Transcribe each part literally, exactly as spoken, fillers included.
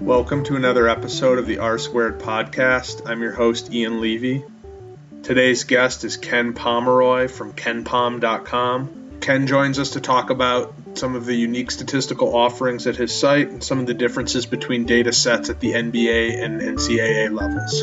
Welcome to another episode of the R Squared podcast. I'm your host, Ian Levy. Today's guest is Ken Pomeroy from ken pom dot com. Ken joins us to talk about some of the unique statistical offerings at his site and some of the differences between data sets at the N B A and N C double A levels.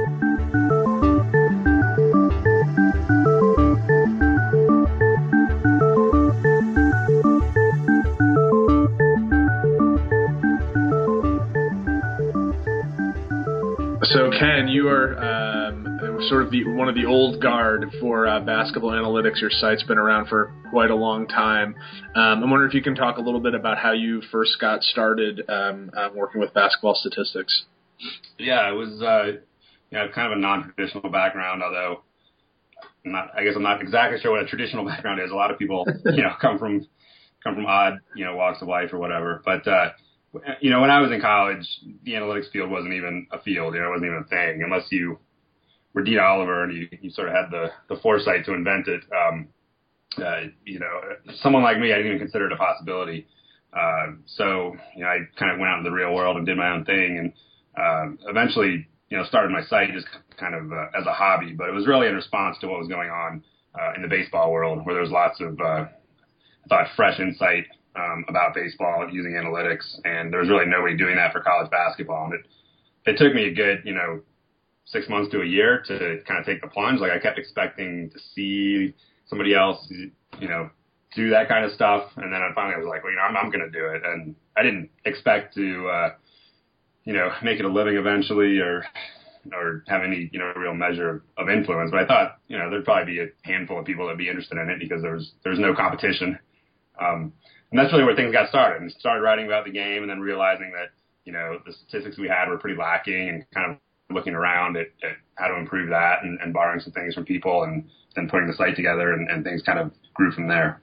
So, Ken, you are um, sort of the one of the old guard for uh, basketball analytics. Your site's been around for quite a long time. Um, I'm wondering if you can talk a little bit about how you first got started um, uh, working with basketball statistics. Yeah, it was uh, you know, kind of a non-traditional background, although I'm not, I guess I'm not exactly sure what a traditional background is. A lot of people, you know, come from come from odd, you know, walks of life or whatever. But uh, you know, when I was in college, the analytics field wasn't even a field. You know, it wasn't even a thing unless you were Dean Oliver and you, you sort of had the, the foresight to invent it. Um, uh, you know, someone like me, I didn't even consider it a possibility. Uh, so, you know, I kind of went out in the real world and did my own thing, and um, eventually, you know, started my site just kind of uh, as a hobby. But it was really in response to what was going on uh, in the baseball world, where there was lots of, uh, I thought, fresh insight Um, about baseball using analytics, and there was really nobody doing that for college basketball. And it, it took me a good, you know, six months to a year to kind of take the plunge. Like I kept expecting to see somebody else, you know, do that kind of stuff. And then I finally was like, well, you know, I'm, I'm going to do it. And I didn't expect to, uh, you know, make it a living eventually or, or have any, you know, real measure of influence. But I thought, you know, there'd probably be a handful of people that'd be interested in it because there was, there was no competition. Um, And that's really where things got started. And started writing about the game and then realizing that, you know, the statistics we had were pretty lacking and kind of looking around at, at how to improve that and, and borrowing some things from people and then putting the site together and, and things kind of grew from there.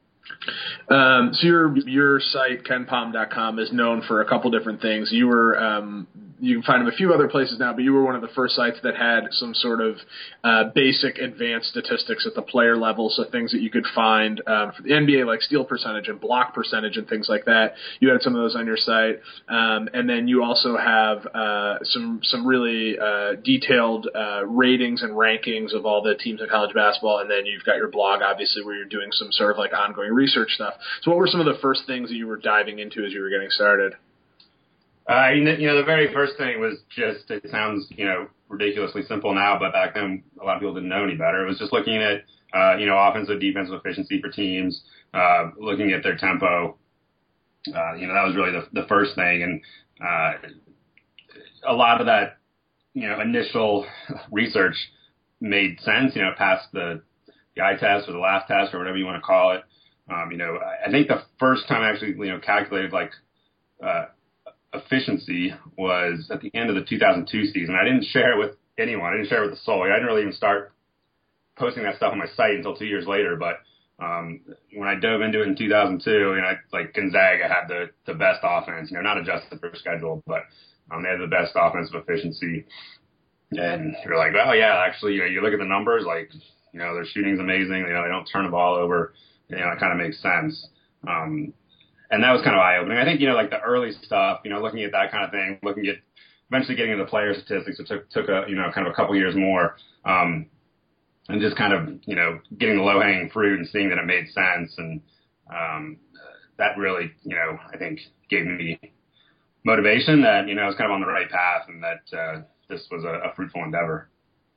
Um, so your your site, ken pom dot com, is known for a couple different things. You were um, you can find them a few other places now, but you were one of the first sites that had some sort of uh, basic advanced statistics at the player level, so things that you could find um, for the N B A, like steal percentage and block percentage and things like that. You had some of those on your site, um, and then you also have uh, some some really uh, detailed uh, ratings and rankings of all the teams in college basketball, and then you've got your blog, obviously, where you're doing some sort of like ongoing research stuff. So what were some of the first things that you were diving into as you were getting started? Uh, you know, the very first thing was just, it sounds, you know, ridiculously simple now, but back then a lot of people didn't know any better. It was just looking at, uh, you know, offensive, defensive efficiency for teams, uh, looking at their tempo. Uh, you know, that was really the, the first thing. And uh, a lot of that, you know, initial research made sense, you know, past the, the eye test or the laugh test or whatever you want to call it. Um, you know, I think the first time I actually, you know, calculated like uh, efficiency was at the end of the two thousand two season. I didn't share it with anyone. I didn't share it with the soul. I didn't really even start posting that stuff on my site until two years later. But um, when I dove into it in two thousand two, you know, like Gonzaga had the, the best offense, you know, not adjusted for schedule, but um, they had the best offensive efficiency. And you're like, well, yeah, actually, you know, you look at the numbers, like, you know, their shooting's amazing. You know, they don't turn the ball over. You know, it kind of makes sense. Um, and that was kind of eye-opening. I think, you know, like the early stuff, you know, looking at that kind of thing, looking at eventually getting into player statistics, it took, took a, you know, kind of a couple years more. Um, and just kind of, you know, getting the low-hanging fruit and seeing that it made sense. And um, that really, you know, I think gave me motivation that, you know, I was kind of on the right path and that uh, this was a, a fruitful endeavor.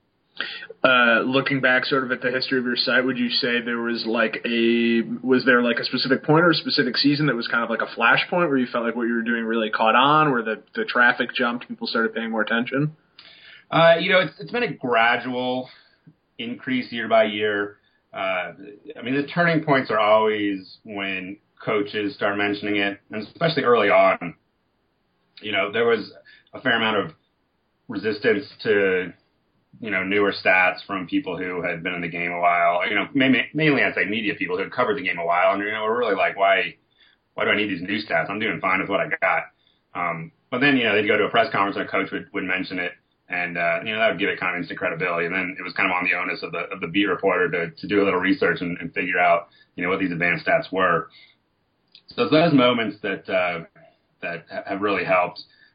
Uh, looking back sort of at the history of your site, would you say there was like a, was there like a specific point or a specific season that was kind of like a flashpoint where you felt like what you were doing really caught on, where the, the traffic jumped, people started paying more attention? Uh, you know, it's, it's been a gradual increase year by year. Uh, I mean, the turning points are always when coaches start mentioning it, and especially early on. You know, there was a fair amount of resistance to, you know, newer stats from people who had been in the game a while. You know, mainly, mainly I'd say media people who had covered the game a while, and you know, were really like, why, why do I need these new stats? I'm doing fine with what I got. Um, but then, you know, they'd go to a press conference and a coach would, would mention it, and uh, you know, that would give it kind of instant credibility. And then it was kind of on the onus of the of the beat reporter to to do a little research and, and figure out, you know, what these advanced stats were. So it's those moments that uh, that have really helped.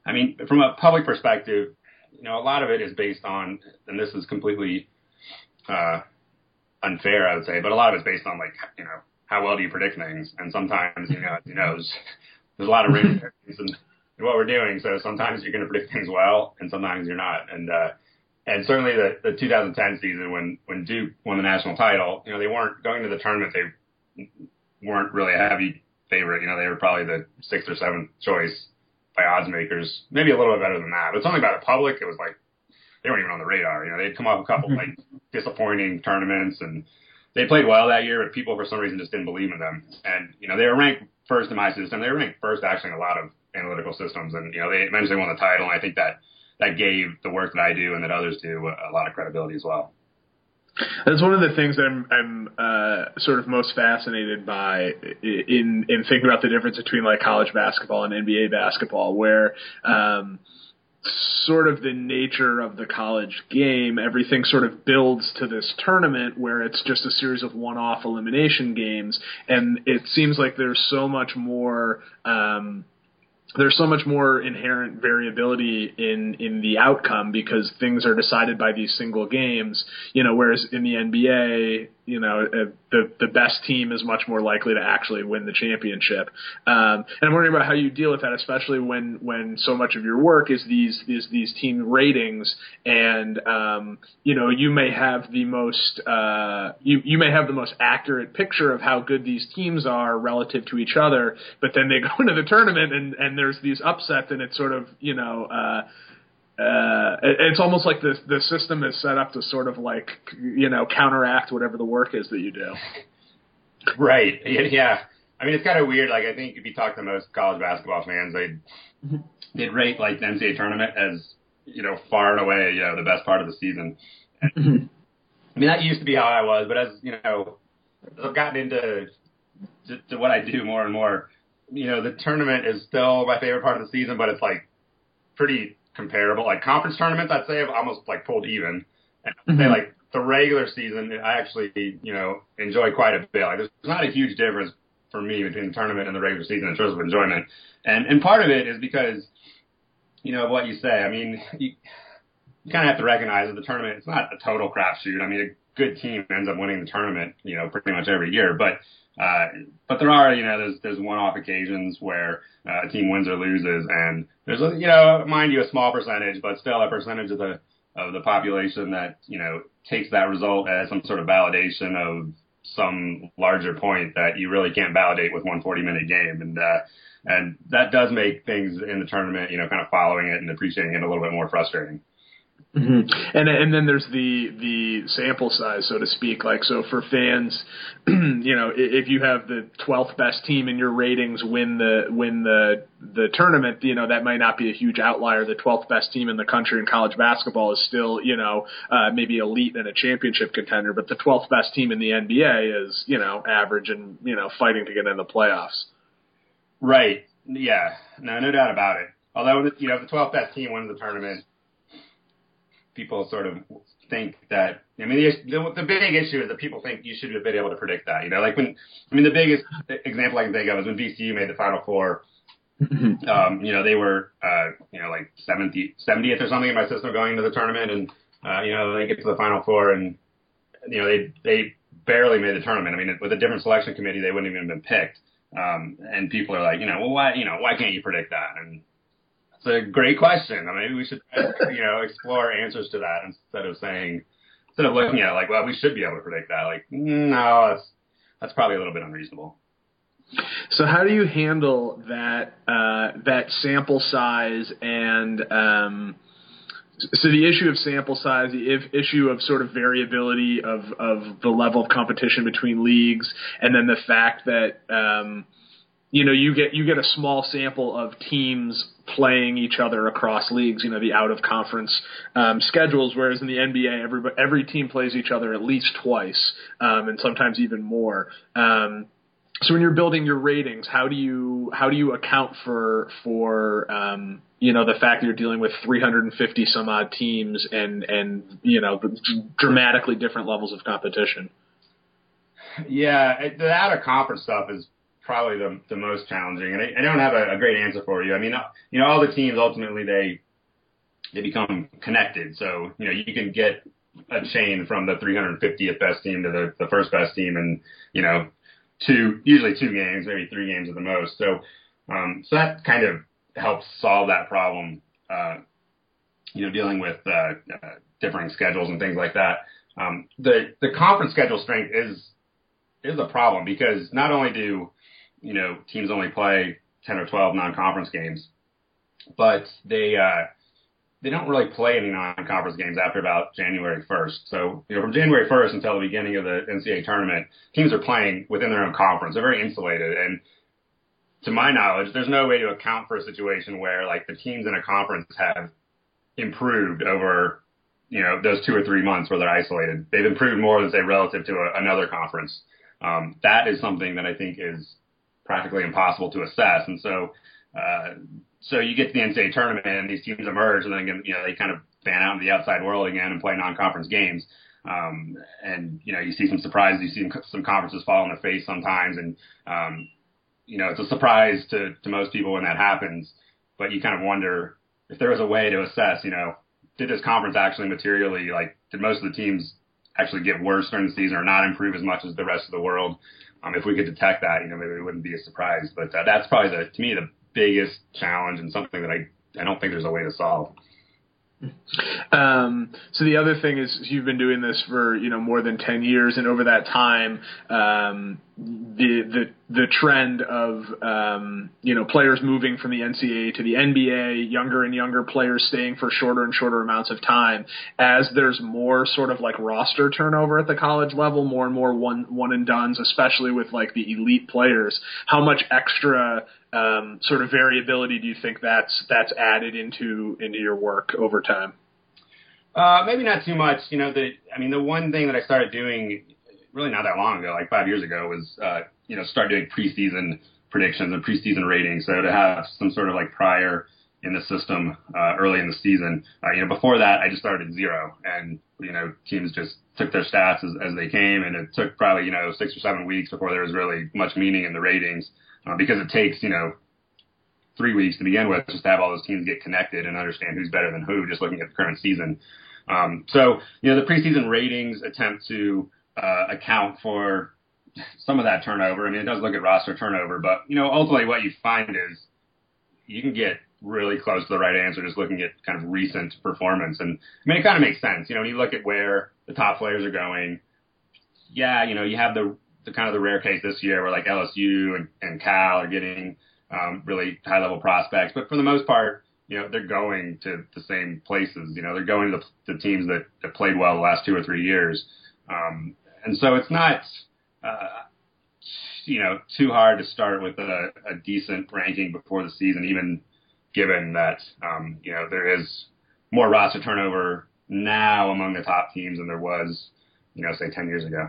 I mean, from a public perspective, you know, a lot of it is based on, and this is completely uh, unfair, I would say, but a lot of it's based on, like, you know, how well do you predict things? And sometimes, you know, you know there's, there's a lot of range in what we're doing. So sometimes you're going to predict things well, and sometimes you're not. And uh, and certainly the, the two thousand ten season when, when Duke won the national title, you know, they weren't going to the tournament. They weren't really a heavy favorite. You know, they were probably the sixth or seventh choice by odds makers, maybe a little bit better than that. But something about the public, it was like they weren't even on the radar. You know, they'd come off a couple like disappointing tournaments, and they played well that year, but people for some reason just didn't believe in them. And you know, they were ranked first in my system. They were ranked first actually in a lot of analytical systems, and you know, they eventually won the title. And I think that that gave the work that I do and that others do a, a lot of credibility as well. That's one of the things that I'm, I'm uh, sort of most fascinated by in in thinking about the difference between like college basketball and N B A basketball, where um, sort of the nature of the college game, everything sort of builds to this tournament where it's just a series of one-off elimination games, and it seems like there's so much more. Um, There's so much more inherent variability in, in the outcome because things are decided by these single games, you know, whereas in the N B A, you know, uh, the, the best team is much more likely to actually win the championship. Um, and I'm wondering about how you deal with that, especially when, when so much of your work is these, these, these team ratings and, um, you know, you may have the most, uh, you, you may have the most accurate picture of how good these teams are relative to each other, but then they go into the tournament and, and there's these upsets and it's sort of, you know, uh, Uh, it's almost like the the system is set up to sort of like, you know, counteract whatever the work is that you do. Right. Yeah. I mean, it's kind of weird. Like, I think if you talk to most college basketball fans, they'd, they'd rate like the N C double A tournament as, you know, far and away, you know, the best part of the season. And, I mean, that used to be how I was, but as, you know, as I've gotten into to, to what I do more and more, you know, the tournament is still my favorite part of the season, but it's like pretty comparable. Like conference tournaments, I'd say have almost like pulled even. And I'd say like the regular season, I actually, you know, enjoy quite a bit. Like there's not a huge difference for me between the tournament and the regular season in terms of enjoyment. And and part of it is because, you know, of what you say. I mean, you, you kind of have to recognize that the tournament, it's not a total crapshoot. I mean, a good team ends up winning the tournament, you know, pretty much every year. But Uh, but there are, you know, there's, there's one-off occasions where uh, a team wins or loses, and there's, a, you know, mind you, a small percentage, but still a percentage of the of the population that, you know, takes that result as some sort of validation of some larger point that you really can't validate with one forty-minute game, and uh, and that does make things in the tournament, you know, kind of following it and appreciating it a little bit more frustrating. Mm-hmm. And and then there's the the sample size, so to speak. Like, so for fans, you know, if you have the twelfth best team in your ratings win the win the the tournament, you know, that might not be a huge outlier. The twelfth best team in the country in college basketball is still, you know, uh, maybe elite and a championship contender, but the twelfth best team in the N B A is, you know, average and, you know, fighting to get in the playoffs. Right. Yeah. No, no doubt about it. Although, you know, if the twelfth best team wins the tournament, people sort of think that, I mean, the, the, the big issue is that people think you should have been able to predict that. You know, like when, I mean, the biggest example I can think of is when V C U made the Final Four. um, you know, they were, uh, you know, like seventieth, seventieth or something in my system going into the tournament. And, uh, you know, they get to the Final Four and, you know, they, they barely made the tournament. I mean, with a different selection committee, they wouldn't even have been picked. Um, and people are like, you know, well, why, you know, why can't you predict that? And it's a great question. I mean, maybe we should, you know, explore answers to that instead of saying, instead of looking at it like, well, we should be able to predict that. Like, no, that's, that's probably a little bit unreasonable. So how do you handle that, uh, that sample size and, um, so the issue of sample size, the issue of sort of variability of, of the level of competition between leagues, and then the fact that, um, you know, you get you get a small sample of teams playing each other across leagues, you know, the out-of-conference um, schedules, whereas in the N B A, every, every team plays each other at least twice, um, and sometimes even more. Um, so when you're building your ratings, how do you how do you account for for um, you know, the fact that you're dealing with three hundred fifty some odd teams and and you know, dramatically different levels of competition? Yeah, the out-of-conference stuff is probably the the most challenging, and I, I don't have a, a great answer for you. I mean, you know, all the teams ultimately they they become connected. So you know, you can get a chain from the three hundred fiftieth best team to the, the first best team, and you know, two usually two games, maybe three games at the most. So um, so that kind of helps solve that problem. Uh, you know, dealing with uh, uh, differing schedules and things like that. Um, the the conference schedule strength is is a problem because not only do you know teams only play ten or twelve non-conference games, but they uh, they don't really play any non-conference games after about January first. So you know from January first until the beginning of the N C double A tournament, teams are playing within their own conference. They're very insulated, and to my knowledge, there's no way to account for a situation where like the teams in a conference have improved over you know, those two or three months where they're isolated. They've improved more than, say, relative to a, another conference. Um, that is something that I think is practically impossible to assess. And so, uh, so you get to the N C double A tournament and these teams emerge and then, you know, they kind of fan out in the outside world again and play non-conference games. Um, and, you know, you see some surprises, you see some conferences fall on their face sometimes. And, um, you know, it's a surprise to, to most people when that happens, but you kind of wonder if there was a way to assess, you know, did this conference actually materially, like, did most of the teams actually get worse during the season or not improve as much as the rest of the world? Um, if we could detect that, you know, maybe it wouldn't be a surprise. But uh, that's probably, the, to me, the biggest challenge and something that I, I don't think there's a way to solve. Um, so the other thing is you've been doing this for, you know, more than ten years. And over that time, um, the, the, the trend of, um, you know, players moving from the N C double A to the N B A, younger and younger players staying for shorter and shorter amounts of time, as there's more sort of like roster turnover at the college level, more and more one, one and dones, especially with like the elite players. How much extra, um, sort of variability do you think that's, that's added into, into your work over time? Uh, maybe not too much. You know, the, I mean, the one thing that I started doing really not that long ago, like five years ago, was, uh, you know, start doing preseason predictions and preseason ratings. So to have some sort of like prior in the system, uh, early in the season, uh, you know, before that, I just started at zero and, you know, teams just took their stats as, as they came. And it took probably, you know, six or seven weeks before there was really much meaning in the ratings, uh, because it takes, you know, three weeks to begin with just to have all those teams get connected and understand who's better than who, just looking at the current season. Um, so, you know, the preseason ratings attempt to uh, account for some of that turnover. I mean, it does look at roster turnover, but, you know, ultimately what you find is you can get really close to the right answer just looking at kind of recent performance. And, I mean, it kind of makes sense. You know, when you look at where the top players are going, yeah, you know, you have the, the kind of the rare case this year where, like, L S U and, and Cal are getting um, really high-level prospects. But for the most part, you know, they're going to the same places. You know, they're going to the, the teams that have played well the last two or three years. Um, and so it's not, uh, you know, too hard to start with a, a decent ranking before the season, even given that, um, you know, there is more roster turnover now among the top teams than there was, you know, say ten years ago.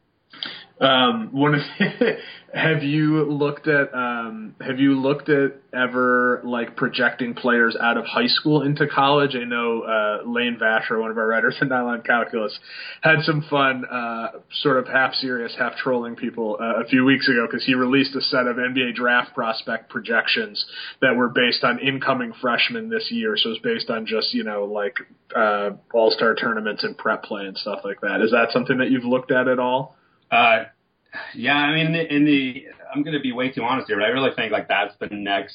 Um, one of the, have you looked at, um, have you looked at ever like projecting players out of high school into college? I know, uh, Lane Vasher, one of our writers in Nylon Calculus, had some fun, uh, sort of half serious, half trolling people, uh, a few weeks ago because he released a set of N B A draft prospect projections that were based on incoming freshmen this year. So it's based on just, you know, like, uh, all-star tournaments and prep play and stuff like that. Is that something that you've looked at at all? Uh, yeah, I mean, in the, in the I'm going to be way too honest here, but I really think like that's the next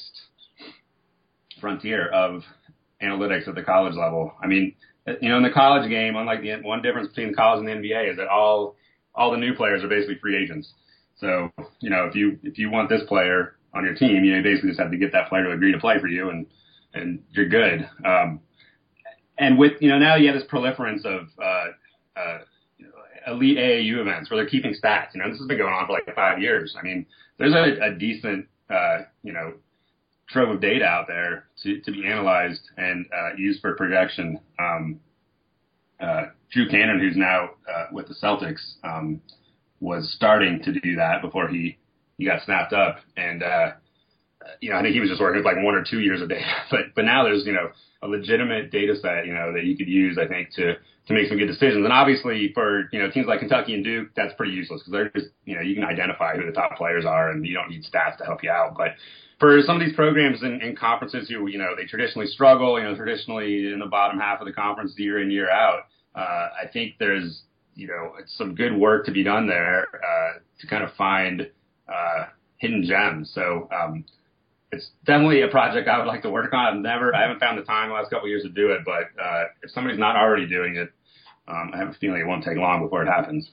frontier of analytics at the college level. I mean, you know, in the college game, unlike the one difference between college and the N B A is that all all the new players are basically free agents. So, you know, if you if you want this player on your team, you know, you basically just have to get that player to agree to play for you, and and you're good. Um, and with you know now you have this proliferance of uh, uh, elite A A U events where they're keeping stats. You know, this has been going on for like five years. I mean, there's a, a decent, uh, you know, trove of data out there to, to be analyzed and uh, used for projection. Um, uh, Drew Cannon, who's now uh, with the Celtics, um, was starting to do that before he, he got snapped up. And, uh, you know, I think he was just working with like one or two years of data, but, but now there's, you know, a legitimate data set, you know, that you could use, I think, to, to make some good decisions. And obviously for, you know, teams like Kentucky and Duke, that's pretty useless because they're just, you know, you can identify who the top players are and you don't need stats to help you out. But for some of these programs in, in conferences who, you know, they traditionally struggle, you know, traditionally in the bottom half of the conference year in, year out, uh, I think there's, you know, some good work to be done there, uh, to kind of find, uh, hidden gems. So, um, it's definitely a project I would like to work on. I've never, I haven't found the time the last couple of years to do it, but, uh, if somebody's not already doing it, um, I have a feeling it won't take long before it happens.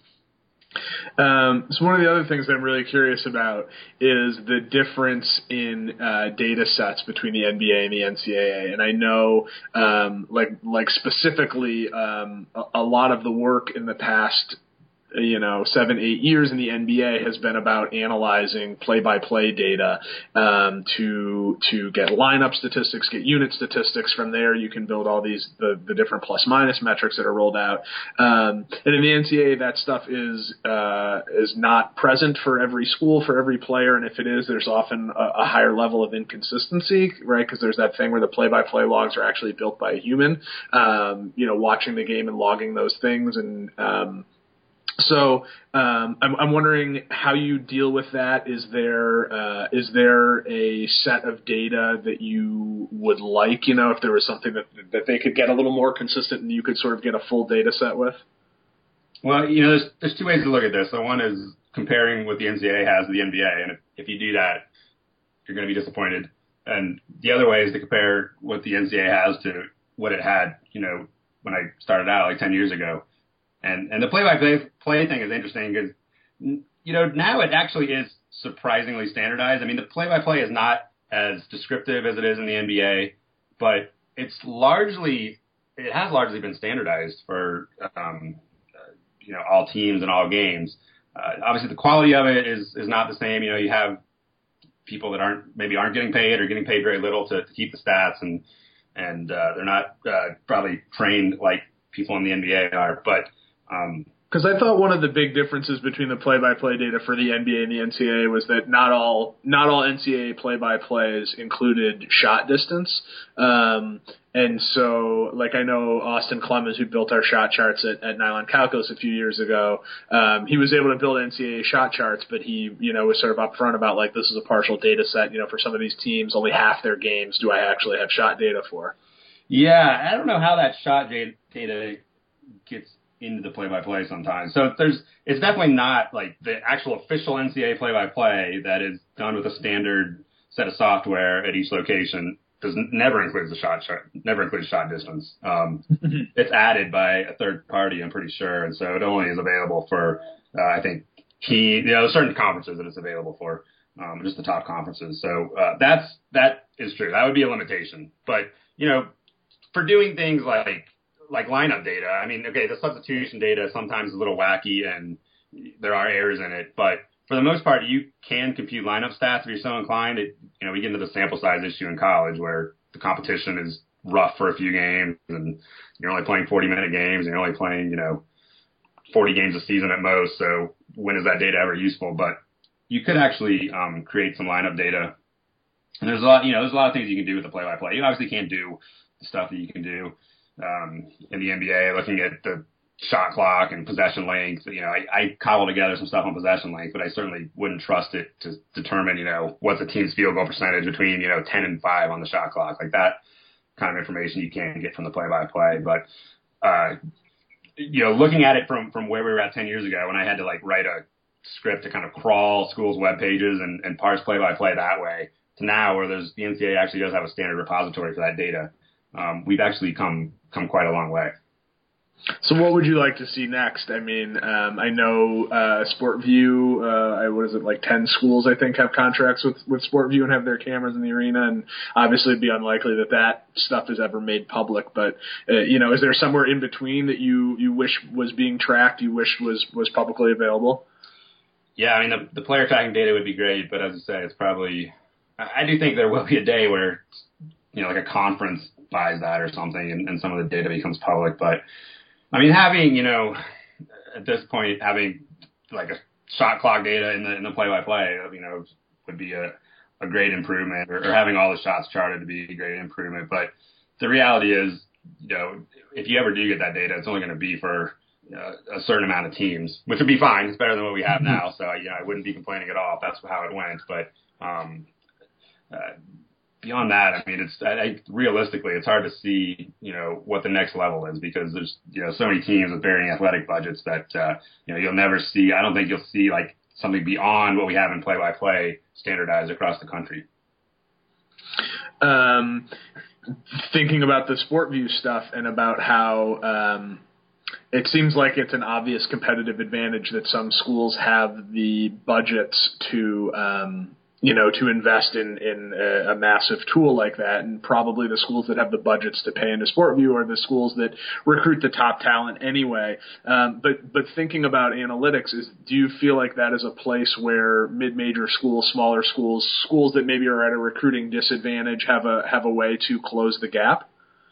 Um, so one of the other things that I'm really curious about is the difference in uh, data sets between the N B A and the N C double A. And I know, um, like like specifically, um, a, a lot of the work in the past, you know, seven, eight years in the N B A has been about analyzing play-by-play data um, to to get lineup statistics, get unit statistics. From there, you can build all these the, the different plus-minus metrics that are rolled out. Um, and in the N C double A, that stuff is uh, is not present for every school, for every player. And if it is, there's often a, a higher level of inconsistency, right? Because there's that thing where the play-by-play logs are actually built by a human, um, you know, watching the game and logging those things. And um, So um, I'm, I'm wondering how you deal with that. Is there uh, is there a set of data that you would like? You know, if there was something that that they could get a little more consistent and you could sort of get a full data set with. Well, you know, there's there's two ways to look at this. So one is comparing what the N C double A has to the N B A, and if, if you do that, you're going to be disappointed. And the other way is to compare what the N C double A has to what it had, you know, when I started out like ten years ago. And and the play-by-play play thing is interesting because, you know, now it actually is surprisingly standardized. I mean, the play-by-play is not as descriptive as it is in the N B A, but it's largely, it has largely been standardized for, um, uh, you know, all teams and all games. Uh, obviously, the quality of it is is not the same. You know, you have people that aren't, maybe aren't getting paid or getting paid very little to, to keep the stats, and, and uh, they're not uh, probably trained like people in the N B A are, but Because um, I thought one of the big differences between the play-by-play data for the N B A and the N C double A was that not all not all N C double A play-by-plays included shot distance. Um, and so, like, I know Austin Clemens, who built our shot charts at, at Nylon Calculus a few years ago, um, he was able to build N C double A shot charts, but he, you know, was sort of upfront about, like, this is a partial data set. You know, for some of these teams, only half their games do I actually have shot data for. Yeah, I don't know how that shot data gets into the play-by-play sometimes. So there's, it's definitely not like the actual official N C double A play-by-play that is done with a standard set of software at each location. Does never includes the shot, shot never includes shot distance. Um, it's added by a third party, I'm pretty sure, and so it only is available for uh, I think key, you know, certain conferences that it's available for, um, just the top conferences. So uh, that's that is true. That would be a limitation. But you know, for doing things like like lineup data, I mean, okay, the substitution data sometimes is a little wacky and there are errors in it, but for the most part, you can compute lineup stats if you're so inclined. It, you know, we get into the sample size issue in college where the competition is rough for a few games and you're only playing forty minute games and you're only playing, you know, forty games a season at most. So when is that data ever useful? But you could actually um, create some lineup data. And there's a lot, you know, there's a lot of things you can do with the play-by-play. You obviously can't do the stuff that you can do um, in the N B A, looking at the shot clock and possession length. You know, I, I cobble together some stuff on possession length, but I certainly wouldn't trust it to determine, you know, what's a team's field goal percentage between, you know, ten and five on the shot clock. Like that kind of information you can get from the play-by-play. But, uh, you know, looking at it from, from where we were at ten years ago when I had to like write a script to kind of crawl schools' web pages and, and parse play-by-play that way to now where there's the N C double A actually does have a standard repository for that data. Um, we've actually come, come quite a long way. So what would you like to see next? I mean, um, I know uh, SportView, uh, what is it, like ten schools, I think, have contracts with, with SportView and have their cameras in the arena, and obviously it'd be unlikely that that stuff is ever made public. But, uh, you know, is there somewhere in between that you, you wish was being tracked, you wish was, was publicly available? Yeah, I mean, the, the player tracking data would be great, but as I say, it's probably – I do think there will be a day where, you know, like a conference buys that or something and, and some of the data becomes public, but – I mean, having, you know, at this point, having like a shot clock data in the in the play-by-play, you know, would be a, a great improvement, or, or having all the shots charted to be a great improvement. But the reality is, you know, if you ever do get that data, it's only going to be for uh, a certain amount of teams, which would be fine. It's better than what we have now. So, you know, I wouldn't be complaining at all if that's how it went. But um, uh, beyond that, I mean, it's I, I, realistically, it's hard to see, you know, what the next level is, because there's, you know, so many teams with varying athletic budgets that, uh, you know, you'll never see. I don't think you'll see like something beyond what we have in play-by-play standardized across the country. Um, thinking about the SportView stuff and about how um, it seems like it's an obvious competitive advantage that some schools have the budgets to, um, you know, to invest in, in a, a massive tool like that. And probably the schools that have the budgets to pay into SportView are the schools that recruit the top talent anyway. Um, but, but thinking about analytics, is, do you feel like that is a place where mid-major schools, smaller schools, schools that maybe are at a recruiting disadvantage have a, have a way to close the gap?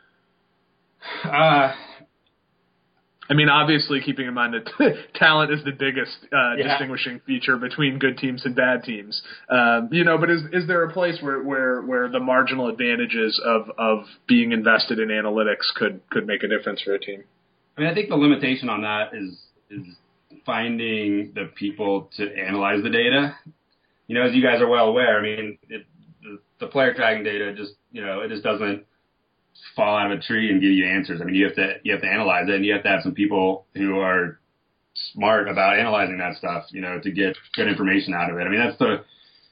Uh, I mean, obviously, keeping in mind that talent is the biggest uh, yeah. distinguishing feature between good teams and bad teams. Um, you know, but is is there a place where, where, where the marginal advantages of, of being invested in analytics could, could make a difference for a team? I mean, I think the limitation on that is is finding the people to analyze the data. You know, as you guys are well aware, I mean, it, the, the player tracking data just, you know, it just doesn't fall out of a tree and give you answers. I mean, you have to you have to analyze it, and you have to have some people who are smart about analyzing that stuff, you know, to get good information out of it. I mean, that's the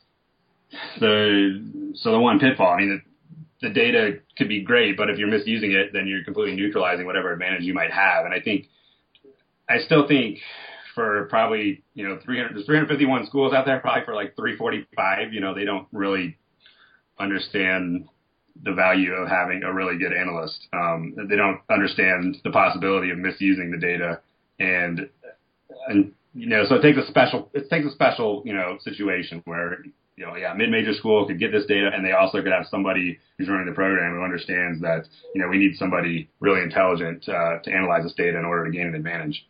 the so the one pitfall. I mean, the, the data could be great, but if you're misusing it, then you're completely neutralizing whatever advantage you might have. And I think I still think for probably, you know, three hundred, there's three hundred fifty-one schools out there, probably for like three forty-five, you know, they don't really understand the value of having a really good analyst. Um, they don't understand the possibility of misusing the data. And, and, you know, so it takes a special, it takes a special, you know, situation where, you know, yeah, mid-major school could get this data, and they also could have somebody who's running the program who understands that, you know, we need somebody really intelligent uh, to analyze this data in order to gain an advantage.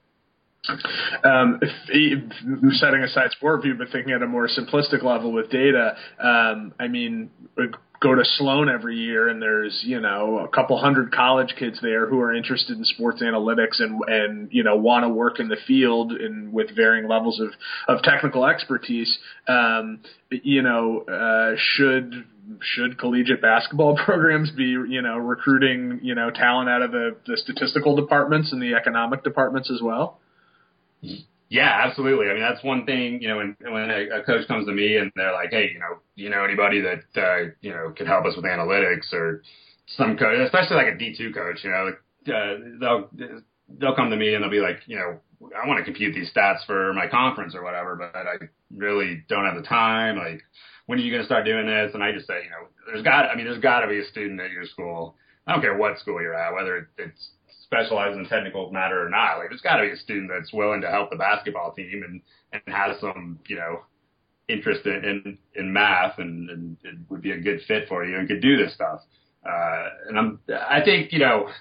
Um, if, setting aside SportView, but thinking at a more simplistic level with data, um, I mean, go to Sloan every year, and there's, you know, a couple hundred college kids there who are interested in sports analytics and, and you know, want to work in the field and with varying levels of, of technical expertise. Um, you know, uh, should should collegiate basketball programs be, you know, recruiting, you know, talent out of the, the statistical departments and the economic departments as well? Yeah, absolutely. I mean, that's one thing, you know, when, when a, a coach comes to me and they're like, hey, you know, do you know anybody that, uh, you know, could help us with analytics, or some coach, especially like a D two coach, you know, uh, they'll, they'll come to me and they'll be like, you know, I want to compute these stats for my conference or whatever, but I really don't have the time. Like, when are you going to start doing this? And I just say, you know, there's got, I mean, there's got to be a student at your school. I don't care what school you're at, whether it's specialized in technical matter or not. Like, there's got to be a student that's willing to help the basketball team and, and has some, you know, interest in, in, in math, and, and it would be a good fit for you and could do this stuff. Uh, and I'm, I think, you know,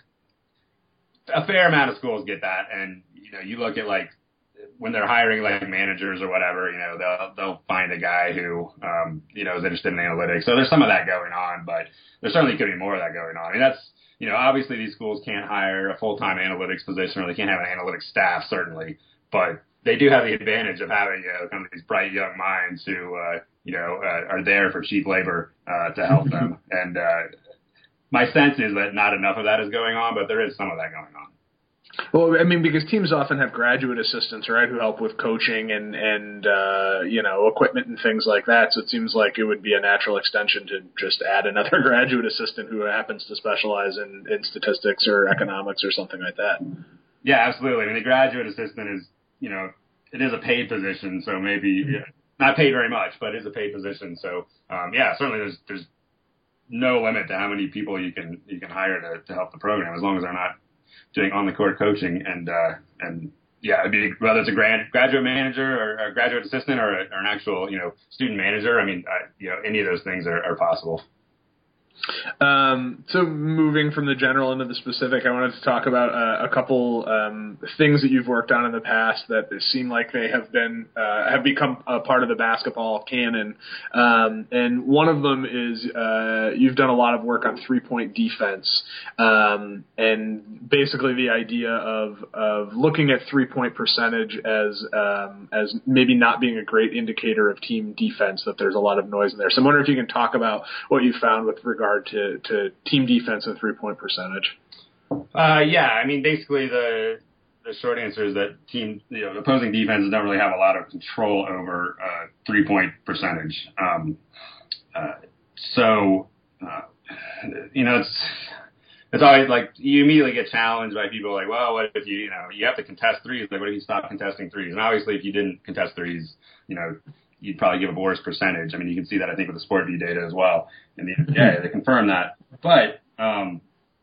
a fair amount of schools get that. And, you know, you look at like when they're hiring like managers or whatever, you know, they'll, they'll find a guy who, um, you know, is interested in analytics. So there's some of that going on, but there certainly could be more of that going on. I mean, that's, you know, obviously these schools can't hire a full-time analytics position, or they can't have an analytics staff, certainly, but they do have the advantage of having, you know, kind of these bright young minds who, uh, you know, uh, are there for cheap labor uh, to help them. And uh, my sense is that not enough of that is going on, but there is some of that going on. Well, I mean, because teams often have graduate assistants, right, who help with coaching and, and uh, you know, equipment and things like that. So it seems like it would be a natural extension to just add another graduate assistant who happens to specialize in, in statistics or economics or something like that. Yeah, absolutely. I mean, the graduate assistant is, you know, it is a paid position, so maybe yeah, not paid very much, but it is a paid position. So, um, yeah, certainly there's there's no limit to how many people you can you can hire to, to help the program, as long as they're not doing on the court coaching. And uh, and yeah, it'd be, whether it's a grad, graduate manager or a graduate assistant or, a, or an actual, you know, student manager. I mean, I, you know, any of those things are, are possible. Um, so moving from the general into the specific, I wanted to talk about uh, a couple um, things that you've worked on in the past that seem like they have been uh, have become a part of the basketball canon. Um, and one of them is uh, you've done a lot of work on three-point defense, um, and basically the idea of of looking at three-point percentage as um, as maybe not being a great indicator of team defense. That there's a lot of noise in there. So I'm wondering if you can talk about what you found with regard to, to team defense and three-point percentage. Uh, yeah, I mean, basically the the short answer is that team, you know, opposing defenses don't really have a lot of control over uh, three-point percentage. Um, uh, so, uh, you know, it's it's always like you immediately get challenged by people like, well, what if you, you know, you have to contest threes? Like, what if you stop contesting threes? And obviously, if you didn't contest threes, you know, you'd probably give a worse percentage. I mean, you can see that, I think, with the Sport View data as well. And the N B A, they confirm that. But um,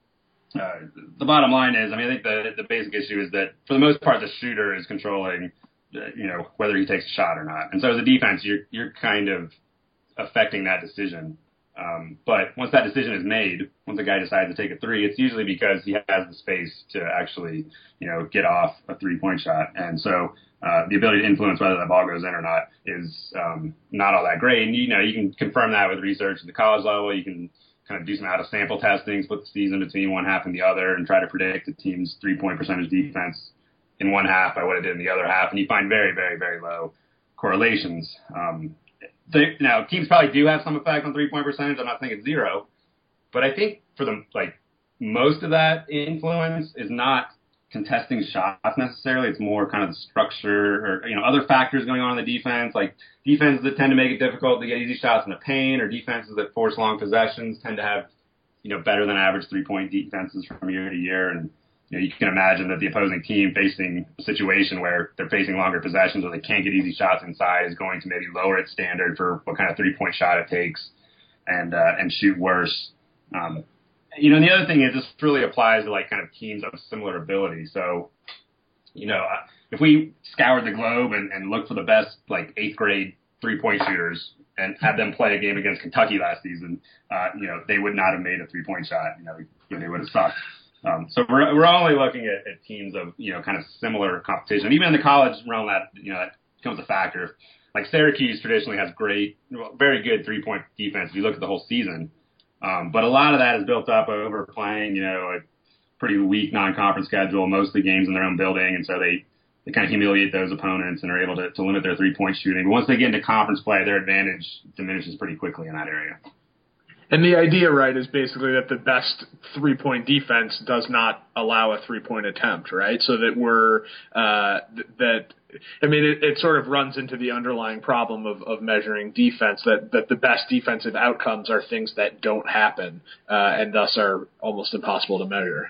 uh, the bottom line is, I mean, I think the the basic issue is that, for the most part, the shooter is controlling, uh, you know, whether he takes a shot or not. And so as a defense, you're you're kind of affecting that decision. Um, but once that decision is made, once a guy decides to take a three, it's usually because he has the space to actually, you know, get off a three-point shot. And so uh, the ability to influence whether the ball goes in or not is um, not all that great. And, you know, you can confirm that with research at the college level. You can kind of do some out-of-sample testing, split the season between one half and the other, and try to predict the team's three-point percentage defense in one half by what it did in the other half. And you find very, very, very low correlations. Um, They, now, teams probably do have some effect on three-point percentage. I'm not saying it's zero. But I think for the, like, most of that influence is not contesting shots necessarily. It's more kind of the structure or, you know, other factors going on in the defense, like defenses that tend to make it difficult to get easy shots in the paint, or defenses that force long possessions tend to have, you know, better than average three-point defenses from year to year. And, you know, you can imagine that the opposing team facing a situation where they're facing longer possessions or they can't get easy shots inside is going to maybe lower its standard for what kind of three-point shot it takes and uh, and shoot worse. Um, you know, and the other thing is this really applies to, like, kind of teams of similar ability. So, you know, if we scoured the globe and, and looked for the best, like, eighth grade three-point shooters and had them play a game against Kentucky last season, uh, you know, they would not have made a three-point shot. You know, they would have sucked. Um, so we're we're only looking at, at teams of, you know, kind of similar competition. Even in the college realm, that, you know, that becomes a factor. Like Syracuse traditionally has great, well, very good three-point defense if you look at the whole season. Um, but a lot of that is built up over playing, you know, a pretty weak non-conference schedule, most of the games in their own building, and so they, they kind of humiliate those opponents and are able to, to limit their three-point shooting. But once they get into conference play, their advantage diminishes pretty quickly in that area. And the idea, right, is basically that the best three-point defense does not allow a three-point attempt, right? So that we're uh, th- that I mean, it, it sort of runs into the underlying problem of, of measuring defense. That that the best defensive outcomes are things that don't happen, uh, and thus are almost impossible to measure.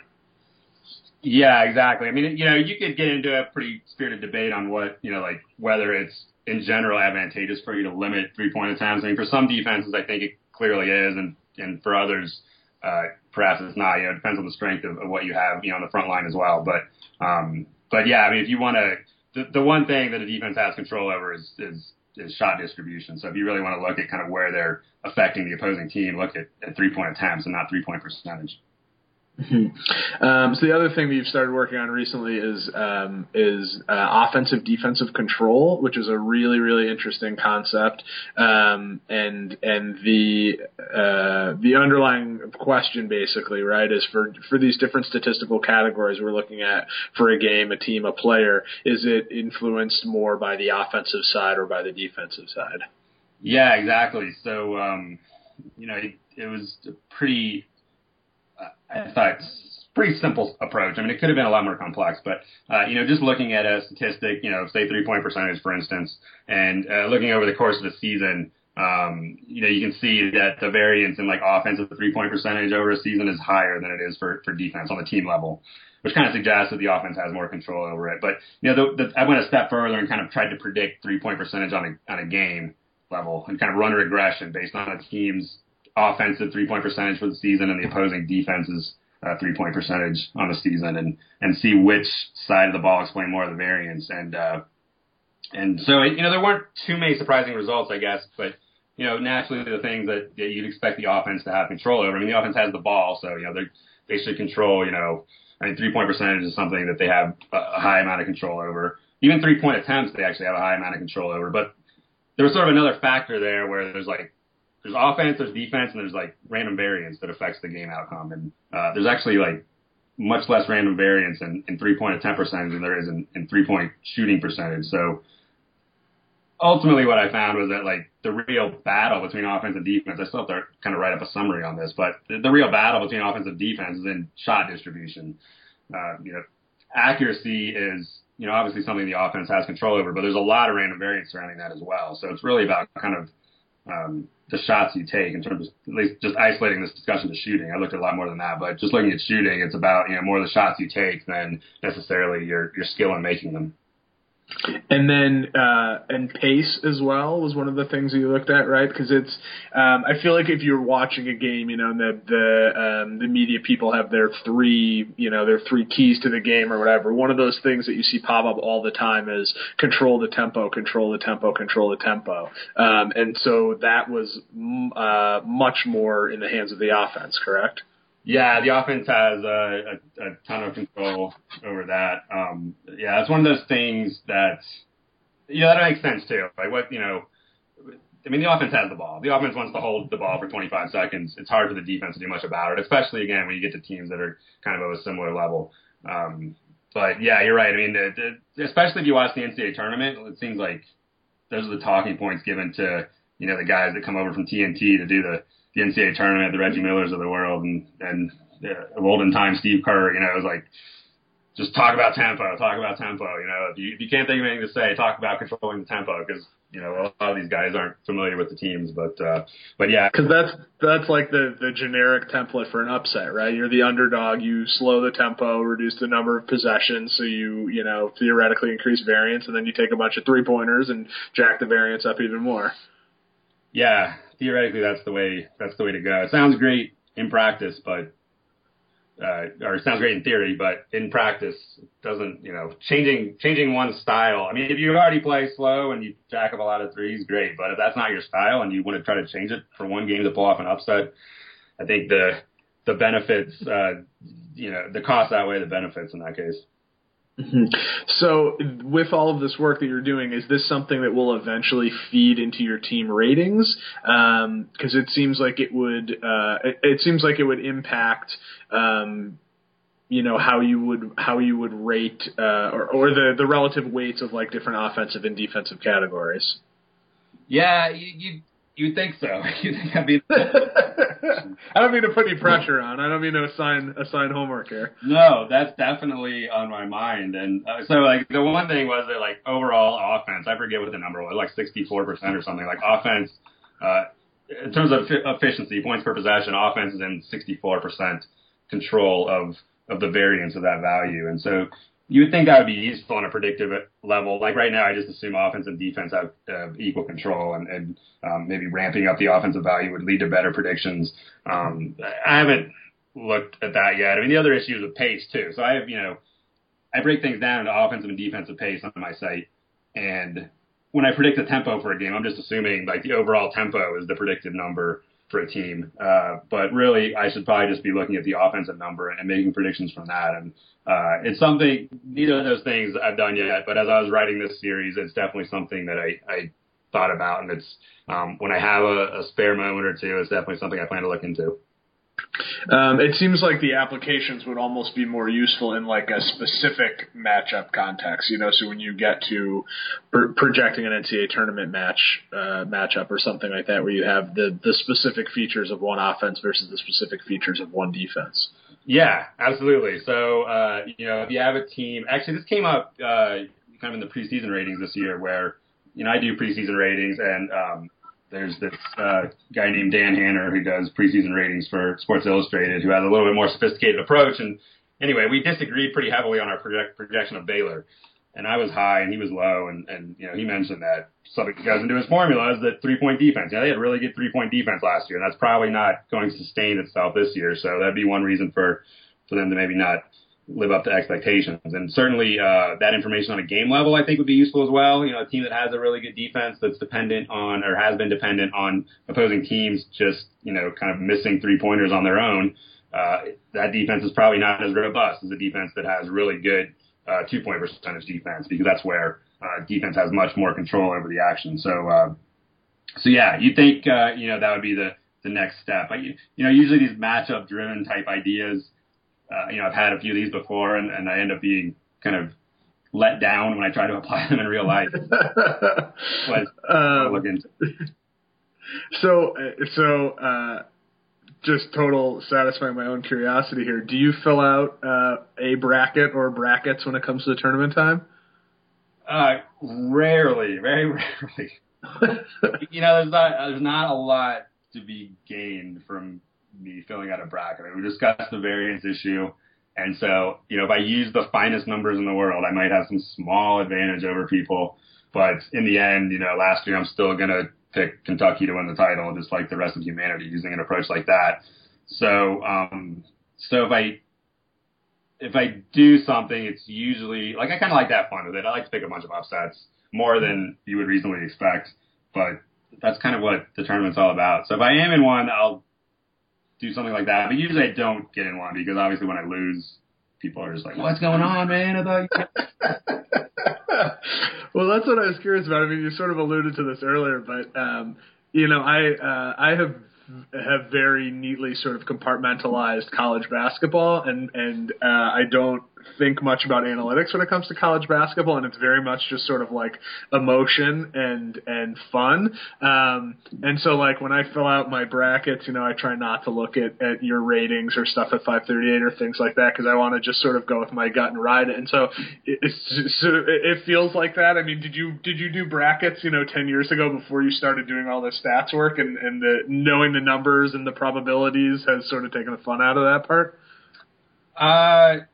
Yeah, exactly. I mean, you know, you could get into a pretty spirited debate on what, you know, like whether it's in general advantageous for you to limit three-point attempts. I mean, for some defenses, I think it clearly is, and, and for others, uh, perhaps it's not. You know, it depends on the strength of, of what you have, you know, on the front line as well. But, um, but yeah, I mean, if you want to, the, the one thing that a defense has control over is, is, is shot distribution. So if you really want to look at kind of where they're affecting the opposing team, look at, at three-point attempts and not three-point percentage. Mm-hmm. Um, so the other thing that you've started working on recently is um, is uh, offensive defensive control, which is a really really interesting concept. Um, and and the uh, the underlying question basically, right, is for for these different statistical categories we're looking at for a game, a team, a player, is it influenced more by the offensive side or by the defensive side? Yeah, exactly. So um, you know, it, it was a pretty I thought it's a pretty simple approach. I mean, it could have been a lot more complex, but, uh, you know, just looking at a statistic, you know, say three-point percentage, for instance, and uh, looking over the course of the season, um, you know, you can see that the variance in, like, offensive three-point percentage over a season is higher than it is for, for defense on the team level, which kind of suggests that the offense has more control over it. But, you know, the, the, I went a step further and kind of tried to predict three-point percentage on a, on a game level and kind of run a regression based on a team's offensive three-point percentage for the season and the opposing defense's uh, three-point percentage on the season, and, and see which side of the ball explain more of the variance. And uh, and so, you know, there weren't too many surprising results, I guess, but you know, naturally the things that, that you'd expect the offense to have control over. I mean, the offense has the ball, so, you know, they they should control, you know, I mean, three-point percentage is something that they have a, a high amount of control over. Even three-point attempts, they actually have a high amount of control over. But there was sort of another factor there where there's like, there's offense, there's defense, and there's like random variance that affects the game outcome. And uh, there's actually like much less random variance in, in three-point attempt percentage than there is in, in three-point shooting percentage. So ultimately what I found was that like the real battle between offense and defense, I still have to kind of write up a summary on this, but the, the real battle between offense and defense is in shot distribution. Uh, you know, accuracy is, you know, obviously something the offense has control over, but there's a lot of random variance surrounding that as well. So it's really about kind of um, the shots you take in terms of at least just isolating this discussion to shooting. I looked at a lot more than that, but just looking at shooting, it's about, you know, more of the shots you take than necessarily your, your skill in making them. And then, uh, and pace as well was one of the things you looked at, right? Because it's, um, I feel like if you're watching a game, you know, and the the um, the media people have their three, you know, their three keys to the game or whatever. One of those things that you see pop up all the time is control the tempo, control the tempo, control the tempo. Um, and so that was uh, much more in the hands of the offense, correct? Yeah, the offense has a, a, a ton of control over that. Um, yeah, it's one of those things that, you know, that makes sense too. Like what, you know, I mean, the offense has the ball. The offense wants to hold the ball for twenty-five seconds. It's hard for the defense to do much about it, especially, again, when you get to teams that are kind of of a similar level. Um, but, yeah, you're right. I mean, the, the, especially if you watch the N C double A tournament, it seems like those are the talking points given to, you know, the guys that come over from T N T to do the, the N C double A tournament, the Reggie Millers of the world, and, and uh, olden time Steve Kerr, you know, it was like, just talk about tempo, talk about tempo. You know, if you, if you can't think of anything to say, talk about controlling the tempo, because, you know, a lot of these guys aren't familiar with the teams, but, uh, but yeah. Because that's, that's like the, the generic template for an upset, right? You're the underdog, you slow the tempo, reduce the number of possessions, so you, you know, theoretically increase variance, and then you take a bunch of three-pointers and jack the variance up even more. Yeah, theoretically, that's the way. That's the way to go. It sounds great in practice, but uh, or it sounds great in theory, but in practice, it doesn't. You know, changing changing one style. I mean, if you already play slow and you jack up a lot of threes, great. But if that's not your style and you want to try to change it for one game to pull off an upset, I think the the benefits, uh, you know, the costs outweigh the benefits in that case. Mm-hmm. So with all of this work that you're doing, is this something that will eventually feed into your team ratings? Um, 'cause it seems like it would, uh, it, it seems like it would impact, um, you know, how you would, how you would rate, uh, or, or the, the relative weights of like different offensive and defensive categories. Yeah, you, you, you'd think so. You think I'd be I don't mean to put any pressure on. I don't mean to assign assign homework here. No, that's definitely on my mind. And uh, so, like, the one thing was that, like, overall offense, I forget what the number was, like sixty-four percent or something. Like, offense, uh, in terms of efficiency, points per possession, offense is in sixty-four percent control of, of the variance of that value. And so you would think that would be useful on a predictive level. Like right now, I just assume offense and defense have uh, equal control, and, and um, maybe ramping up the offensive value would lead to better predictions. Um, I haven't looked at that yet. I mean, the other issue is with pace too. So I have, you know, I break things down into offensive and defensive pace on my site, and when I predict the tempo for a game, I'm just assuming like the overall tempo is the predicted number for a team. Uh, but really, I should probably just be looking at the offensive number and making predictions from that. And uh, it's something, neither of those things I've done yet, but as I was writing this series, it's definitely something that I, I thought about. And it's, um, when I have a, a spare moment or two, it's definitely something I plan to look into. Um, it seems like the applications would almost be more useful in like a specific matchup context, you know, so when you get to pr- projecting an N C double A tournament match, uh, matchup or something like that, where you have the, the specific features of one offense versus the specific features of one defense. Yeah, absolutely. So, uh, you know, if you have a team, actually this came up, uh, kind of in the preseason ratings this year where, you know, I do preseason ratings, and, um, there's this uh, guy named Dan Hanner who does preseason ratings for Sports Illustrated, who has a little bit more sophisticated approach. And anyway, we disagreed pretty heavily on our project, projection of Baylor. And I was high and he was low. And, and you know, he mentioned that something that goes into his formula is that three-point defense. You know, they had really good three-point defense last year, and that's probably not going to sustain itself this year. So that'd be one reason for, for them to maybe not live up to expectations. And certainly uh, that information on a game level, I think, would be useful as well. You know, a team that has a really good defense that's dependent on or has been dependent on opposing teams just, you know, kind of missing three-pointers on their own, uh, that defense is probably not as robust as a defense that has really good uh, two-point percentage defense, because that's where uh, defense has much more control over the action. So, uh, so yeah, you think, uh, you know, that would be the, the next step. I, you know, usually these matchup-driven type ideas, Uh, you know, I've had a few of these before, and, and I end up being kind of let down when I try to apply them in real life. But um, look into. So, so uh, just total satisfying my own curiosity here. Do you fill out uh, a bracket or brackets when it comes to the tournament time? Uh, rarely, very rarely. You know, there's not there's not a lot to be gained from me filling out a bracket. We discussed the variance issue, and so, you know, if I use the finest numbers in the world, I might have some small advantage over people, but in the end, you know, last year I'm still going to pick Kentucky to win the title, just like the rest of humanity, using an approach like that. So, um, so if I, if I do something, it's usually, like, I kind of like that fun with it. I like to pick a bunch of upsets, more than you would reasonably expect, but that's kind of what the tournament's all about. So if I am in one, I'll do something like that, but usually I don't get in one, because obviously when I lose, people are just like, "What's going on, man?" I thought you Well, that's what I was curious about. I mean, you sort of alluded to this earlier, but um, you know, I uh, I have have very neatly sort of compartmentalized college basketball, and and uh, I don't think much about analytics when it comes to college basketball, and it's very much just sort of like emotion and and fun. Um, and so, like, when I fill out my brackets, you know, I try not to look at, at your ratings or stuff at five thirty-eight or things like that, because I want to just sort of go with my gut and ride it. And so it, it's, so it feels like that. I mean, did you did you do brackets, you know, ten years ago before you started doing all this stats work, and, and the knowing the numbers and the probabilities has sort of taken the fun out of that part? Uh,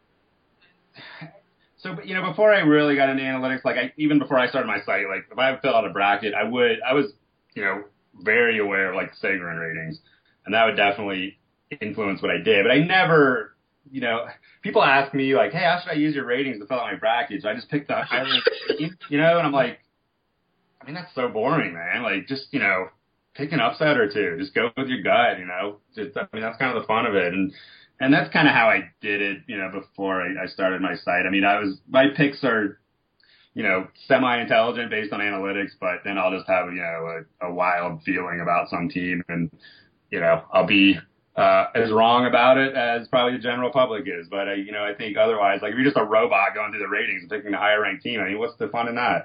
so, you know, before I really got into analytics, like I, even before I started my site, like if I filled out a bracket, I would, I was, you know, very aware of like Sagarin ratings, and that would definitely influence what I did. But I never, you know, people ask me like, "Hey, how should I use your ratings to fill out my brackets?" I just picked the highest, you know, and I'm like, I mean, that's so boring, man. Like, just, you know, pick an upset or two. Just go with your gut, you know. Just, I mean, that's kind of the fun of it. And and that's kind of how I did it, you know, before I, I started my site. I mean, I was, my picks are, you know, semi-intelligent based on analytics, but then I'll just have, you know, a, a wild feeling about some team, and, you know, I'll be uh, as wrong about it as probably the general public is. But, uh, you know, I think otherwise, like, if you're just a robot going through the ratings and picking a higher ranked team, I mean, what's the fun in that?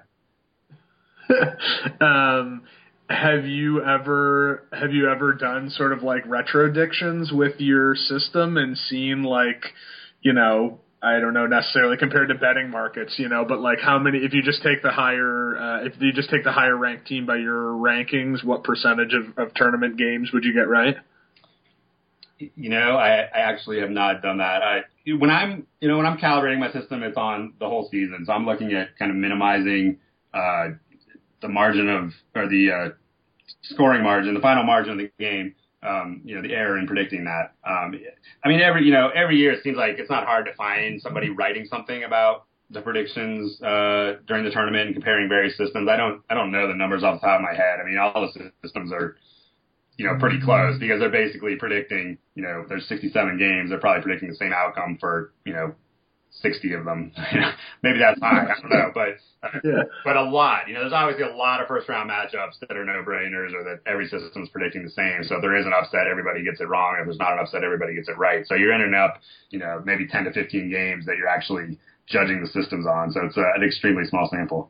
um, have you ever have you ever done sort of like retrodictions with your system and seen, like, you know, I don't know necessarily compared to betting markets, you know, but like how many, if you just take the higher, uh, if you just take the higher ranked team by your rankings, what percentage of, of tournament games would you get right? You know, I, I actually have not done that. I, when I'm, you know, when I'm calibrating my system, it's on the whole season. So I'm looking at kind of minimizing, uh, the margin of, or the uh, scoring margin, the final margin of the game, um, you know, the error in predicting that. Um, I mean, every, you know, every year it seems like it's not hard to find somebody writing something about the predictions uh, during the tournament and comparing various systems. I don't, I don't know the numbers off the top of my head. I mean, all the systems are, you know, pretty close, because they're basically predicting, you know, there's sixty-seven games. They're probably predicting the same outcome for, you know, sixty of them. Maybe that's high, I don't know, but uh, yeah. but a lot. You know, there's obviously a lot of first round matchups that are no brainers, or that every system's predicting the same. So if there is an upset, everybody gets it wrong. If there's not an upset, everybody gets it right. So you're ending up, you know, maybe ten to fifteen games that you're actually judging the systems on. So it's uh, an extremely small sample.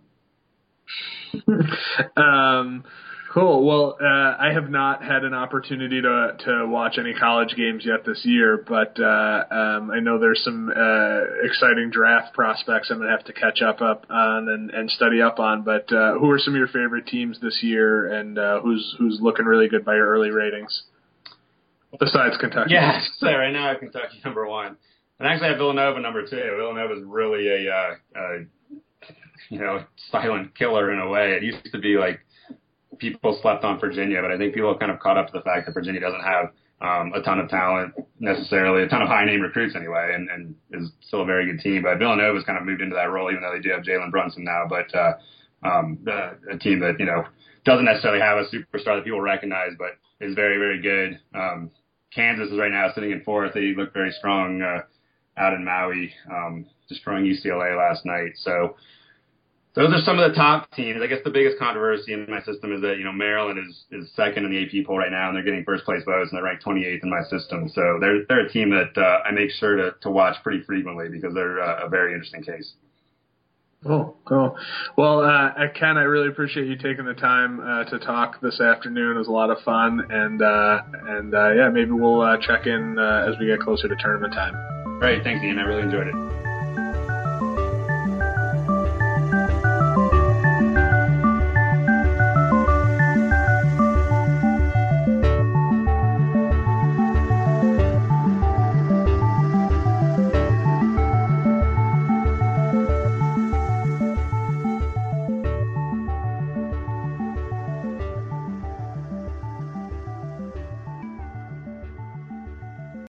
um. Cool. Well, uh, I have not had an opportunity to to watch any college games yet this year, but uh, um, I know there's some uh, exciting draft prospects I'm going to have to catch up, up on and, and study up on. But uh, who are some of your favorite teams this year, and uh, who's who's looking really good by your early ratings, besides Kentucky? Yeah, so right now Kentucky number one. And actually I have Villanova number two. Villanova's really a, uh, uh, you know, silent killer in a way. It used to be like, people slept on Virginia, but I think people have kind of caught up to the fact that Virginia doesn't have um, a ton of talent necessarily, a ton of high name recruits anyway, and, and is still a very good team. But Villanova's kind of moved into that role, even though they do have Jalen Brunson now. But uh, um, the, a team that you know doesn't necessarily have a superstar that people recognize, but is very very good. Um, Kansas is right now sitting in fourth. They look very strong uh, out in Maui, um, destroying U C L A last night. So. Those are some of the top teams. I guess the biggest controversy in my system is that, you know, Maryland is, is second in the A P poll right now, and they're getting first place votes, and they're ranked twenty-eighth in my system. So they're they're a team that uh, I make sure to, to watch pretty frequently because they're uh, a very interesting case. Cool, cool. Well, uh, Ken, I really appreciate you taking the time uh, to talk this afternoon. It was a lot of fun, and uh, and uh, yeah, maybe we'll uh, check in uh, as we get closer to tournament time. Great, thanks, Ian. I really enjoyed it.